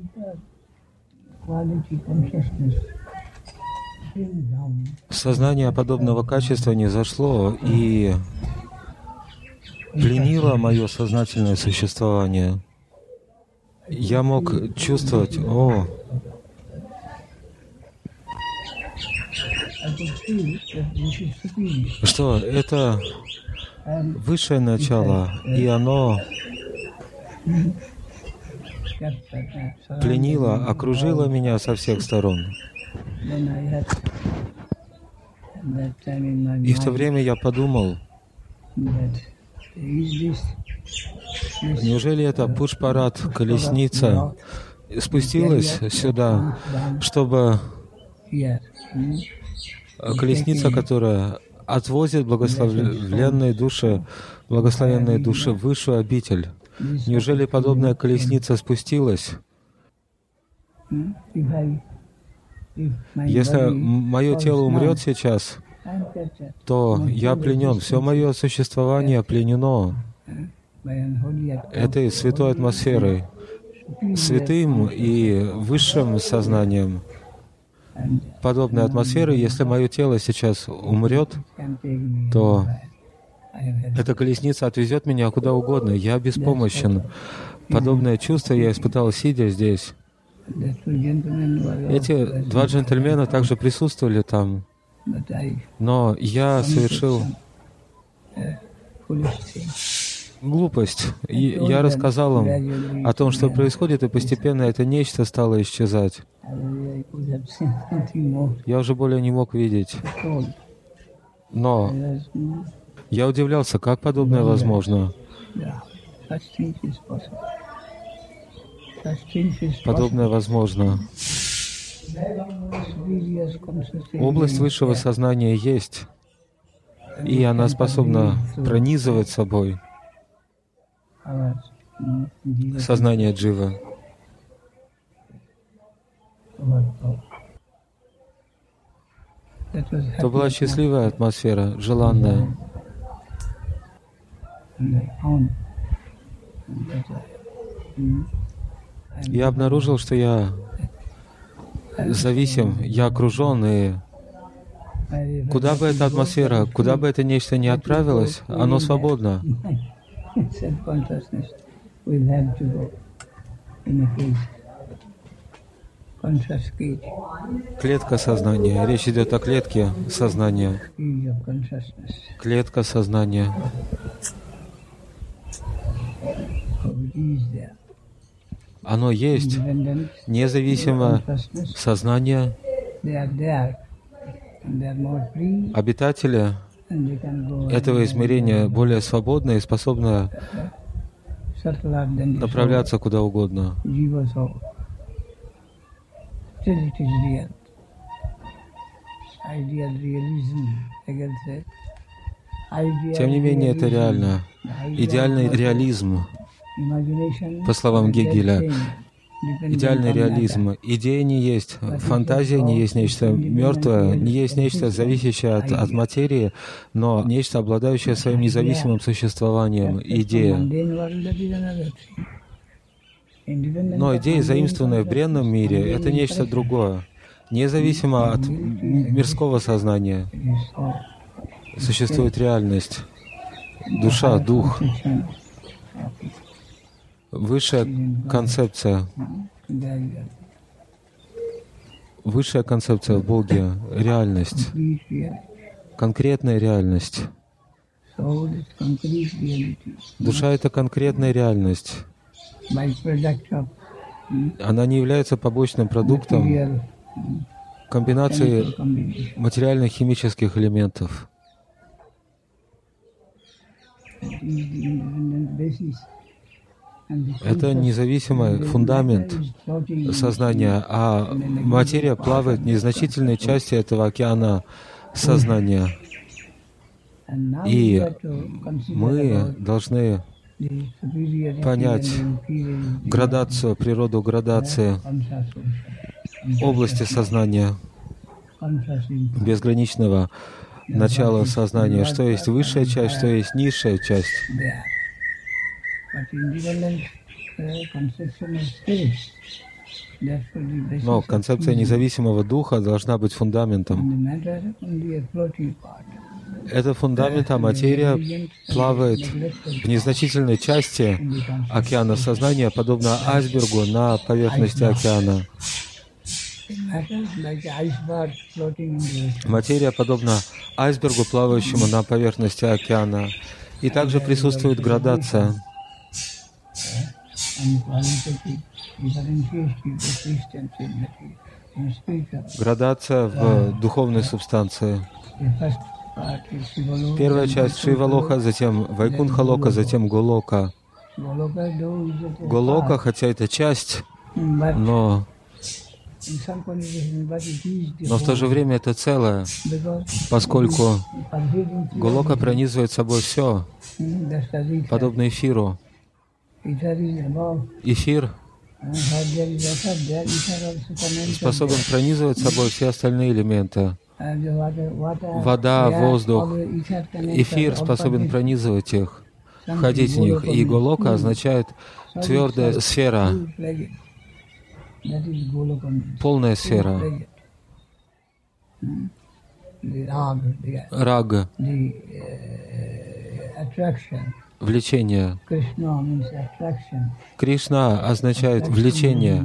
Сознание подобного качества не зашло и пленило мое сознательное существование. Я мог чувствовать, что это высшее начало, и оно пленило, окружило меня со всех сторон. И в то время я подумал, неужели это Пушпарат, колесница, спустилась сюда, чтобы колесница, которая отвозит благословенные души в высшую обитель. Неужели подобная колесница спустилась? Если мое тело умрет сейчас, то я пленен, все мое существование пленено этой святой атмосферой, святым и высшим сознанием. Подобной атмосферы, если мое тело сейчас умрет, то эта колесница отвезет меня куда угодно. Я беспомощен. Подобное чувство я испытал, сидя здесь. Эти два джентльмена также присутствовали там, но я совершил глупость. И я рассказал им о том, что происходит, и постепенно это нечто стало исчезать. Я уже более не мог видеть. Но я удивлялся, как подобное возможно. Подобное возможно. Область высшего сознания есть, и она способна пронизывать собой сознание дживы. Это была счастливая атмосфера, желанная. Я обнаружил, что я зависим, я окружен, и куда бы эта атмосфера, куда бы это нечто ни отправилось, оно свободно. Клетка сознания. Речь идет о клетке сознания. Клетка сознания. Оно есть, независимо сознание. Обитатели этого измерения более свободны и способны направляться куда угодно. Тем не менее, это реально. Идеальный реализм, по словам Гегеля, идеальный реализм. Идея не есть, фантазия не есть нечто мертвое, не есть нечто зависящее от материи, но нечто, обладающее своим независимым существованием. Идея. Но идея, заимствованная в бренном мире, это нечто другое, независимо от мирского сознания. Существует реальность, душа, дух, высшая концепция в Боге, реальность, конкретная реальность. Душа — это конкретная реальность. Она не является побочным продуктом комбинации материальных химических элементов. Это независимый фундамент сознания, а материя плавает в незначительной части этого океана сознания. И мы должны понять градацию, природу градации области сознания, безграничного начала сознания, что есть высшая часть, что есть низшая часть. Но концепция независимого духа должна быть фундаментом. Это фундамент, а материя плавает в незначительной части океана сознания, подобно айсбергу на поверхности океана. Материя подобна айсбергу, плавающему на поверхности океана. И также присутствует градация. Градация в духовной субстанции. Первая часть Шивалока, затем Вайкунхалока, затем Голока. Голока, хотя это часть, но в то же время это целое, поскольку Голока пронизывает собой все, подобно эфиру. Эфир способен пронизывать собой все остальные элементы. Вода, воздух, эфир способен пронизывать их, входить в них. И Голока означает твердая сфера, полная сфера. Рага, влечение. Кришна означает влечение.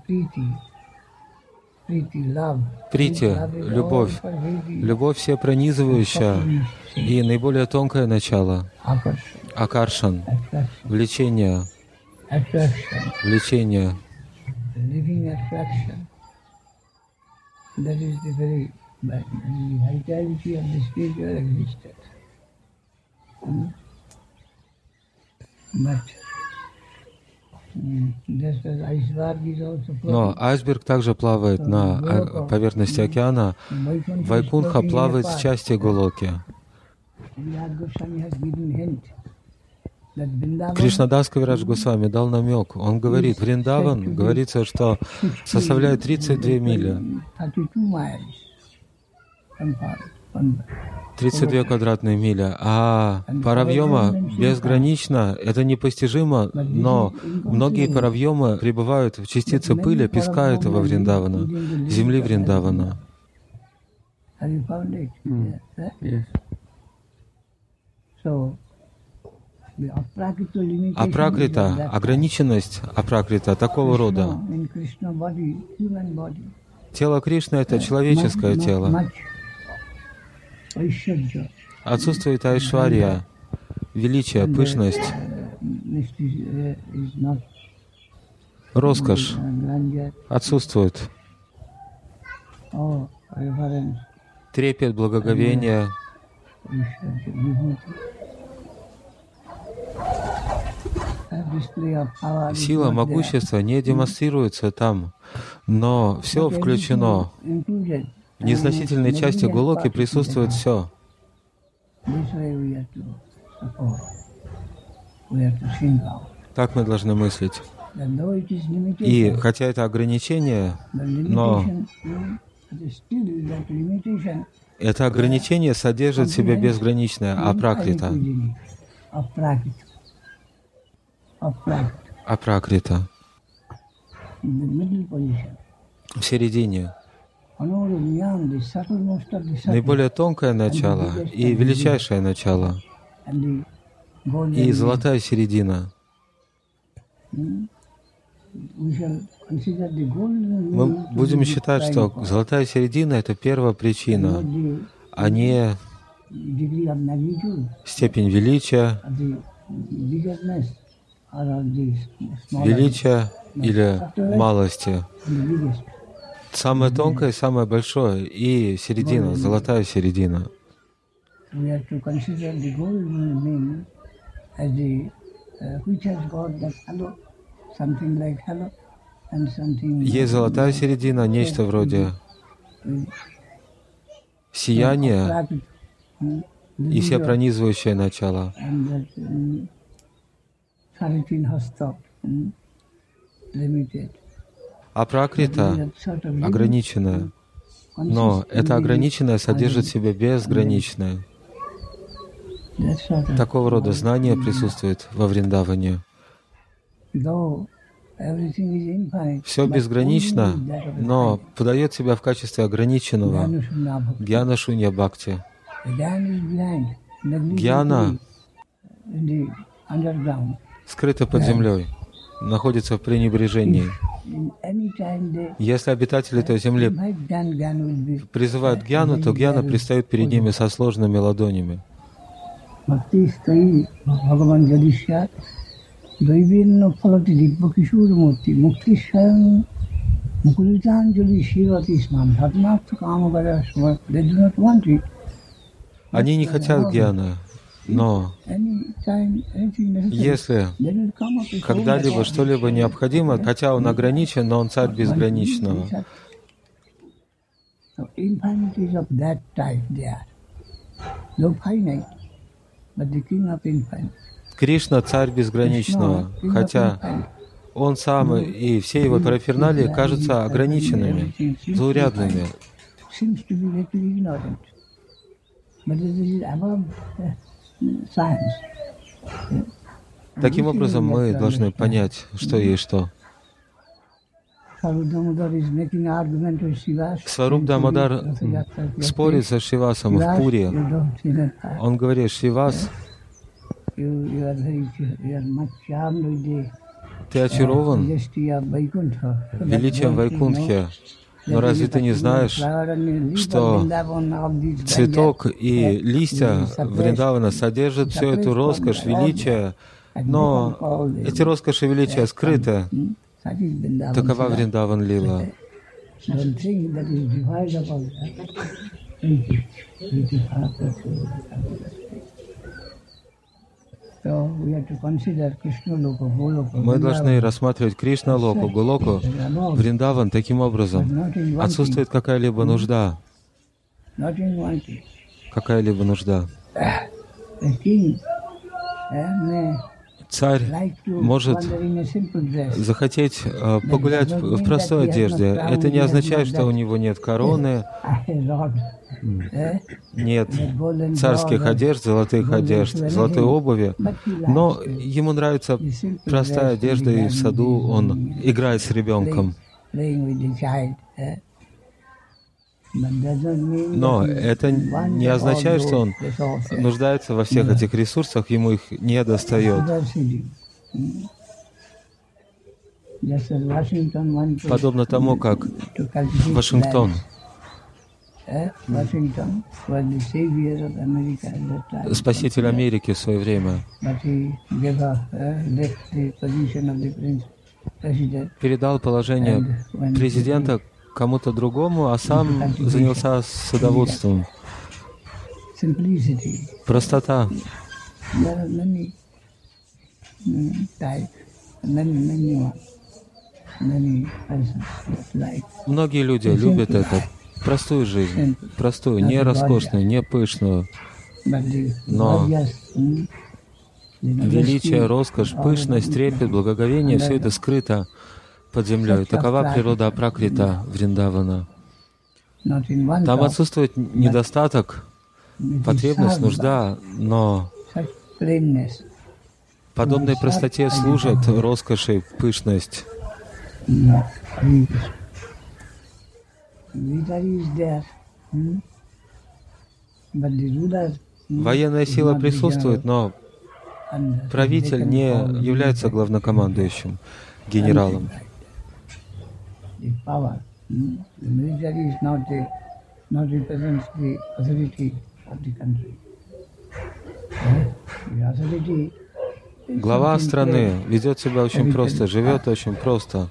Прити, любовь. Любовь всепронизывающая и наиболее тонкое начало. Акаршан, влечение. Влечение. Но айсберг также плавает на поверхности океана. Вайкунха плавает в части Голоки. Кришнадас Кавирадж Госвами дал намек. Он говорит, Вриндаван, говорится, что составляет 32 мили. 32 квадратные мили. А паравьома безгранично, это непостижимо, но многие паравьомы пребывают в частице пыли, песка этого Вриндавана, земли Вриндавана. Апракрита, ограниченность апракрита такого рода. Тело Кришны — это человеческое тело. Отсутствует айшварья, величие, пышность, роскошь отсутствует. Трепет, благоговение. Сила, могущество не демонстрируется там, но все включено. В незначительной части Голоки присутствует все. Так мы должны мыслить. И хотя это ограничение, но это ограничение содержит в себе безграничное апракрита. Апракрита. В середине. Наиболее тонкое начало и величайшее начало, и золотая середина. Мы будем считать, что золотая середина — это первая причина, а не степень величия, или малости. Самое тонкое и самое большое, и середина, золотая середина. Есть золотая середина, нечто вроде сияния и всепронизывающее начало. Апракрита ограниченная, но это ограниченное содержит в себе безграничное. Такого рода знание присутствует во Вриндаване. Все безгранично, но подает себя в качестве ограниченного гьяна шунья бхакти. Гьяна скрыта под землей, находится в пренебрежении. Если обитатели этой земли призывают гьяну, то гьяна предстает перед ними со сложными ладонями. Они не хотят гьяны, но если когда-либо что-либо необходимо, хотя он ограничен, но он царь безграничного. Кришна — царь безграничного, хотя он сам и все его параферналии кажутся ограниченными, заурядными. Таким образом, мы должны понять, что есть что. Сваруб Дамодар спорит со Шривасом в Пури. Он говорит: Шривас, ты очарован величием Вайкунтхи, но разве ты не знаешь, что цветок и листья Вриндавана содержат всю эту роскошь, величие, но эти роскоши и величия скрыты? Такова Вриндаван Лила. Мы должны рассматривать Кришна Локу, Голоку, Вриндаван таким образом. Отсутствует какая-либо нужда. Какая-либо нужда. Царь может захотеть погулять в простой одежде. Это не означает, что у него нет короны, нет царских одежд, золотых одежд, золотой обуви, но ему нравится простая одежда, и в саду он играет с ребенком. Но это не означает, что он нуждается во всех этих ресурсах, ему их не достает. Подобно тому, как Вашингтон, спаситель Америки в свое время, передал положение президента кому-то другому, а сам занялся садоводством. Простота. Многие люди любят это, простую жизнь, простую, не роскошную, не пышную, но величие, роскошь, пышность, трепет, благоговение — все это скрыто под землей. Такова природа Апракрита Вриндавана. Там отсутствует недостаток, потребность, нужда, но подобной простоте служит роскошь и пышность. Военная сила присутствует, но правитель не является главнокомандующим, генералом. Глава страны ведет себя очень просто, живет очень просто.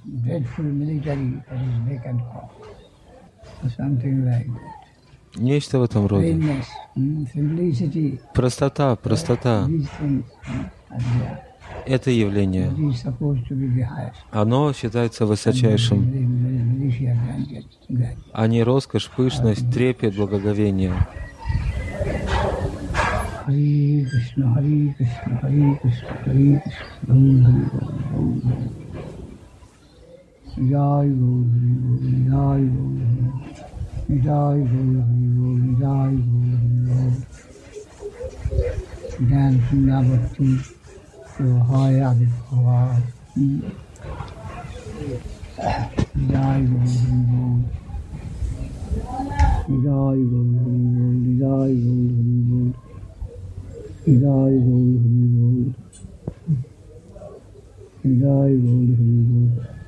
Нечто в этом роде. Простота, простота. Это явление, оно считается высочайшим, а не роскошь, пышность, трепет, благоговение. Харе Кришна, Харе Кришна, Харе Кришна, Харе Кришна, Jai Guru, Jai Guru, Jai Guru, Jai Guru, Jai Guru, Jai Guru, Jai Gol Hari Bol. Jai Gol Hari Bol. Jai Gol Hari Bol. Jai Gol Hari Bol. Jai Gol Hari